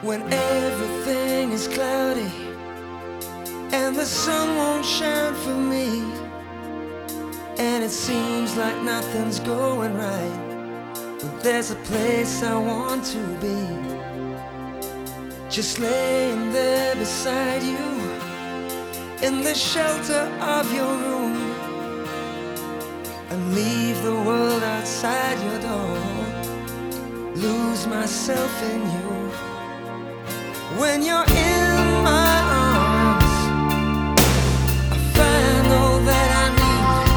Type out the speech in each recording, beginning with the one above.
When everything is cloudy and the sun won't shine for me, and it seems like nothing's going right, but there's a place I want to be. Just laying there beside you in the shelter of your room, and leave the world outside your door, lose myself in you. When you're in my arms, I find all that I need.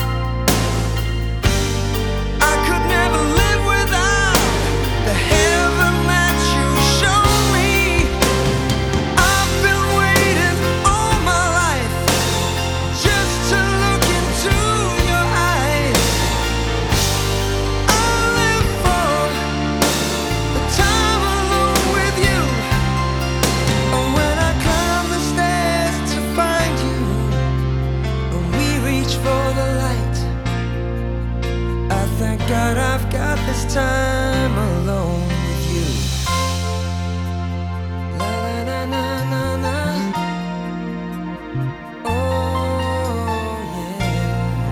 I could never live without the heaven that you show me. I've been waiting all my life just to look into your eyes. I live for the time alone with you. And when I climb the stairs to find you, and we reach for the light, I thank God I've got this time alone with you. La la na na na. Oh yeah.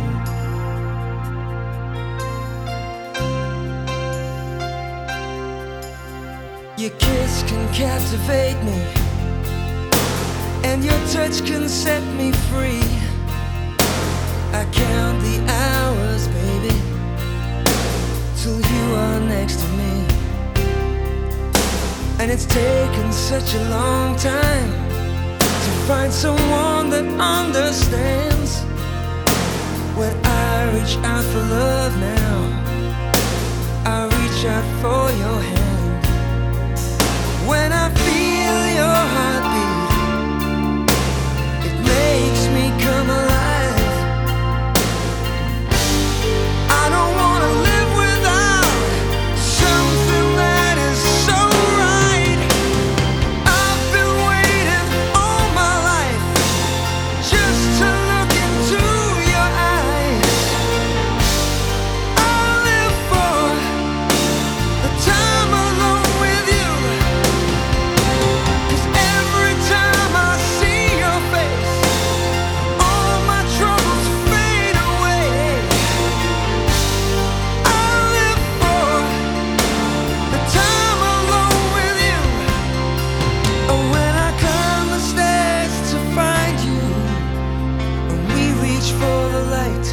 Your kiss can captivate me, and your touch can set me free. I count the hours, baby, till you are next to me. And it's taken such a long time to find someone that understands. When I reach out for love now, I reach out for your hand. When I feel your heartbeat, it makes me come alive. I don't wanna live without something that is so right. I've been waiting all my life just to look into your eyes. I live for the time alone with you. 'Cause every time I see your face, all my troubles fade away. I live for the time alone with you. And when I climb the stairs to find you, and we reach for the light,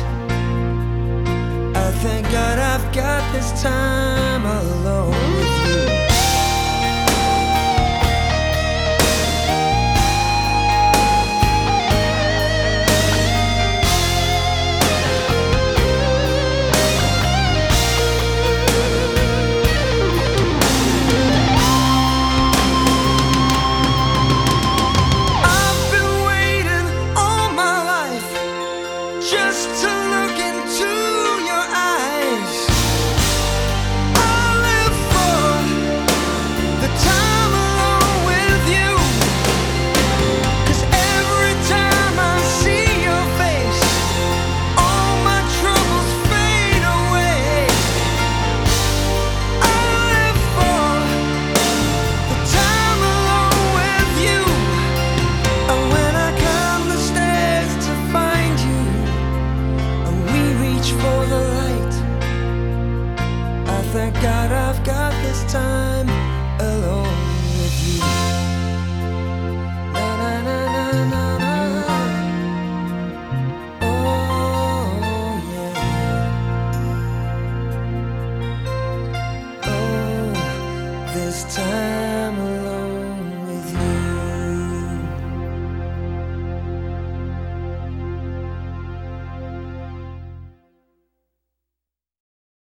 I thank God I've got this time alone with you. I've been waiting all my life just to look into your eyes. I live for the time alone with you. 'Cause every time I see your face, all my troubles fade away. I live for the time alone with you. And when I climb the stairs to find you, and we reach for the light, I thank God I've got this time alone.